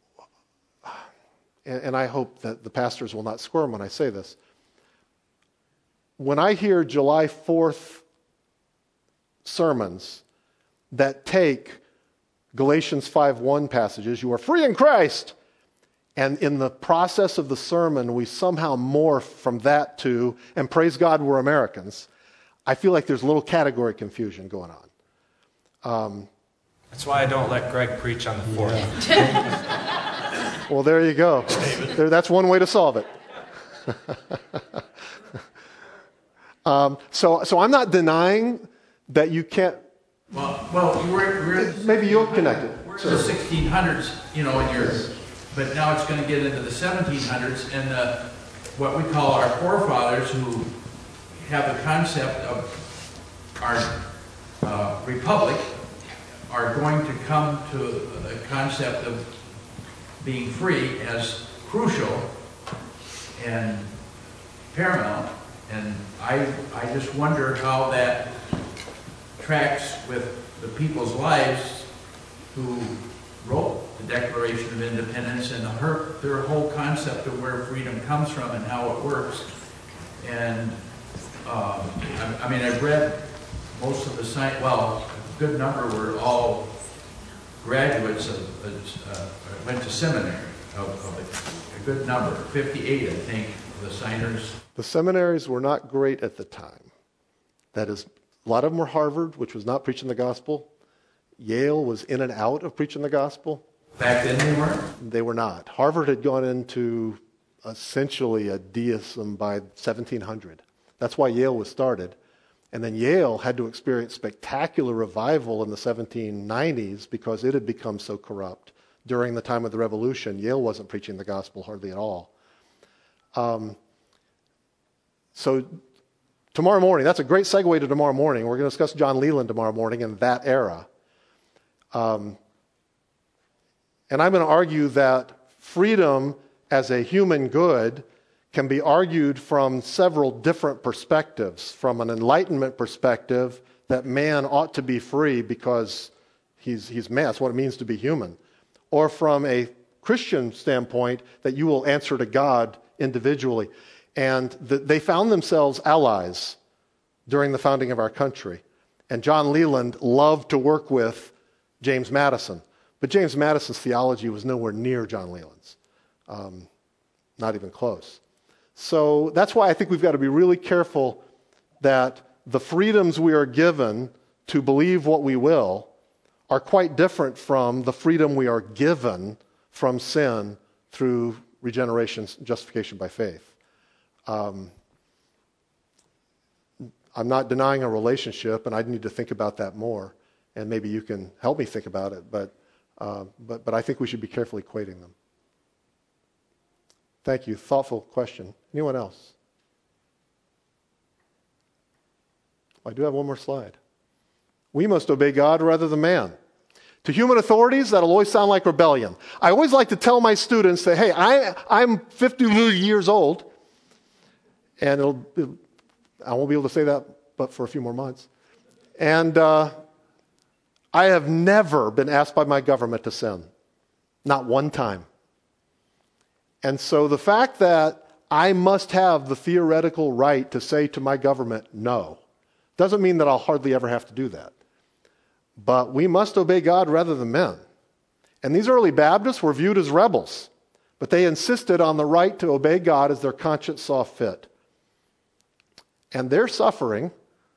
and I hope that the pastors will not squirm when I say this, when I hear July fourth sermons that take Galatians five one passages, you are free in Christ, and in the process of the sermon we somehow morph from that to, and praise God we're Americans, I feel like there's a little category confusion going on. Um, That's why I don't let Greg preach on the fourth. Yeah. Well, there you go. There, that's one way to solve it. um, so, so I'm not denying that you can't. well, well, we're, we're Maybe you'll connect it. We're in the sixteen hundreds, you know, in your, but now it's going to get into the seventeen hundreds, and uh, what we call our forefathers, who have the concept of our uh, republic, are going to come to the concept of being free as crucial and paramount. And I, I just wonder how that tracks with the people's lives who wrote the Declaration of Independence and her, their whole concept of where freedom comes from and how it works. And um, I, I mean, I've read most of the science, well, a good number were all graduates of, uh, went to seminary, of, of a, a good number, fifty-eight, I think, of the signers. The seminaries were not great at the time. That is, a lot of them were Harvard, which was not preaching the gospel. Yale was in and out of preaching the gospel. Back then they weren't? They were not. Harvard had gone into essentially a deism by seventeen hundred. That's why Yale was started. And then Yale had to experience spectacular revival in the seventeen nineties because it had become so corrupt. During the time of the Revolution, Yale wasn't preaching the gospel hardly at all. Um, so tomorrow morning, that's a great segue to tomorrow morning. We're going to discuss John Leland tomorrow morning in that era. Um, and I'm going to argue that freedom as a human good can be argued from several different perspectives. From an Enlightenment perspective, that man ought to be free because he's, he's man. That's what it means to be human. Or from a Christian standpoint, that you will answer to God individually. And the, they found themselves allies during the founding of our country. And John Leland loved to work with James Madison. But James Madison's theology was nowhere near John Leland's. Um, not even close. So that's why I think we've got to be really careful that the freedoms we are given to believe what we will are quite different from the freedom we are given from sin through regeneration, justification by faith. Um, I'm not denying a relationship, and I need to think about that more, and maybe you can help me think about it, but, uh, but, but I think we should be carefully equating them. Thank you. Thoughtful question. Anyone else? I do have one more slide. We must obey God rather than man. To human authorities, that'll always sound like rebellion. I always like to tell my students that, hey, I, I'm fifty years old, and it'll, it'll, I won't be able to say that but for a few more months. And uh, I have never been asked by my government to sin. Not one time. And so the fact that I must have the theoretical right to say to my government, no, doesn't mean that I'll hardly ever have to do that. But we must obey God rather than men. And these early Baptists were viewed as rebels, but they insisted on the right to obey God as their conscience saw fit. And their suffering,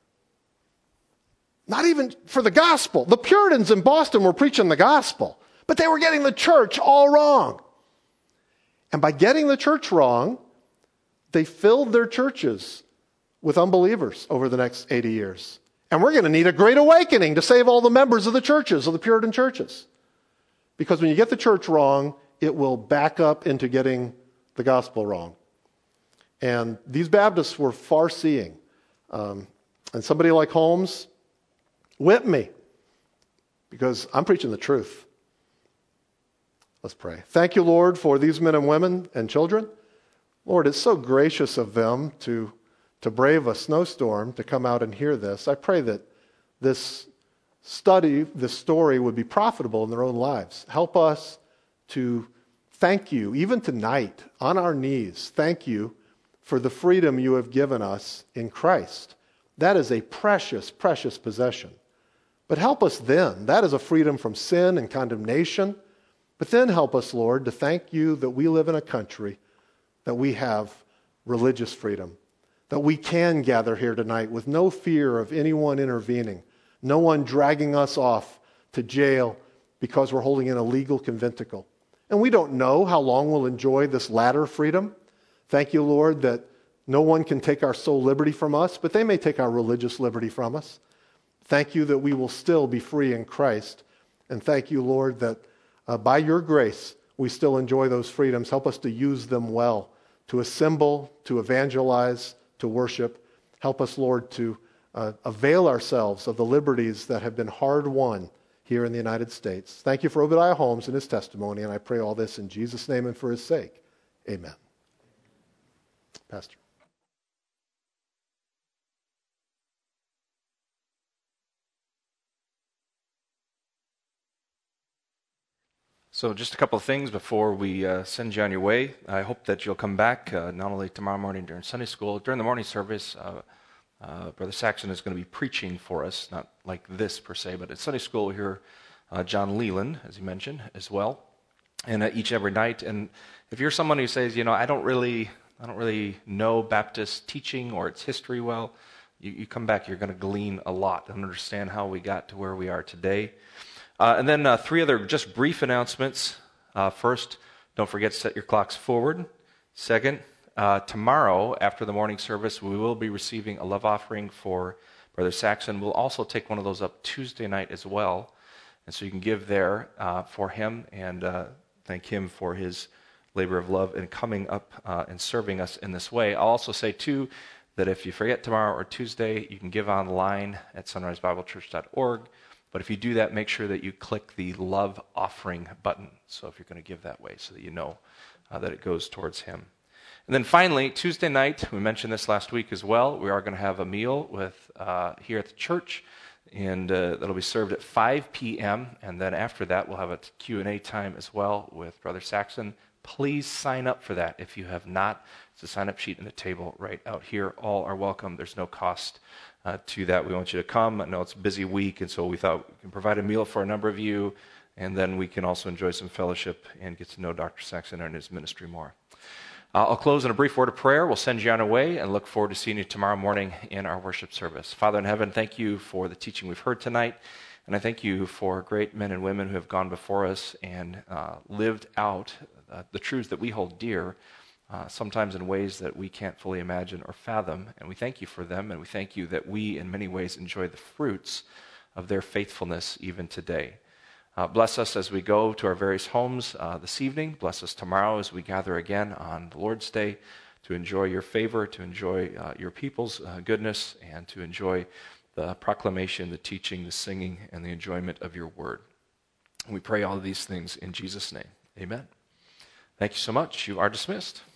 not even for the gospel. The Puritans in Boston were preaching the gospel, but they were getting the church all wrong. And by getting the church wrong, they filled their churches with unbelievers over the next eighty years. And we're going to need a great awakening to save all the members of the churches, of the Puritan churches. Because when you get the church wrong, it will back up into getting the gospel wrong. And these Baptists were far-seeing. Um, and somebody like Holmes whipped me because I'm preaching the truth. Let's pray. Thank you, Lord, for these men and women and children. Lord, it's so gracious of them to, to brave a snowstorm to come out and hear this. I pray that this study, this story would be profitable in their own lives. Help us to thank you, even tonight, on our knees. Thank you for the freedom you have given us in Christ. That is a precious, precious possession. But help us then. That is a freedom from sin and condemnation. But then help us, Lord, to thank you that we live in a country that we have religious freedom, that we can gather here tonight with no fear of anyone intervening, no one dragging us off to jail because we're holding an illegal conventicle. And we don't know how long we'll enjoy this latter freedom. Thank you, Lord, that no one can take our soul liberty from us, but they may take our religious liberty from us. Thank you that we will still be free in Christ. And thank you, Lord, that uh, by your grace, we still enjoy those freedoms. Help us to use them well, to assemble, to evangelize, to worship. Help us, Lord, to uh, avail ourselves of the liberties that have been hard won here in the United States. Thank you for Obadiah Holmes and his testimony, and I pray all this in Jesus' name and for his sake. Amen. Pastor. So just a couple of things before we uh, send you on your way. I hope that you'll come back uh, not only tomorrow morning during Sunday school. During the morning service, uh, uh, Brother Saxon is going to be preaching for us, not like this per se, but at Sunday school we'll hear uh, John Leland, as he mentioned, as well, and uh, each and every night. And if you're someone who says, you know, I don't really, I don't really know Baptist teaching or its history well, you, you come back, you're going to glean a lot and understand how we got to where we are today. Uh, and then uh, three other just brief announcements. Uh, first, don't forget to set your clocks forward. Second, uh, tomorrow after the morning service, we will be receiving a love offering for Brother Saxon. We'll also take one of those up Tuesday night as well. And so you can give there uh, for him and uh, thank him for his labor of love and coming up uh, and serving us in this way. I'll also say, too, that if you forget tomorrow or Tuesday, you can give online at sunrise bible church dot org. But if you do that, make sure that you click the love offering button. So if you're going to give that way, so that you know uh, that it goes towards him. And then finally, Tuesday night, we mentioned this last week as well, we are going to have a meal with uh, here at the church, and uh, that'll be served at five p.m. And then after that, we'll have a Q and A time as well with Brother Saxon. Please sign up for that if you have not. It's a sign-up sheet in the table right out here. All are welcome. There's no cost Uh, to that. We want you to come. I know it's a busy week, and so we thought we can provide a meal for a number of you, and then we can also enjoy some fellowship and get to know Doctor Saxon and his ministry more. Uh, I'll close in a brief word of prayer. We'll send you on our way and look forward to seeing you tomorrow morning in our worship service. Father in heaven, thank you for the teaching we've heard tonight, and I thank you for great men and women who have gone before us and uh, lived out uh, the truths that we hold dear, Uh, sometimes in ways that we can't fully imagine or fathom. And we thank you for them, and we thank you that we, in many ways, enjoy the fruits of their faithfulness even today. Uh, bless us as we go to our various homes uh, this evening. Bless us tomorrow as we gather again on the Lord's Day to enjoy your favor, to enjoy uh, your people's uh, goodness, and to enjoy the proclamation, the teaching, the singing, and the enjoyment of your word. And we pray all of these things in Jesus' name. Amen. Thank you so much. You are dismissed.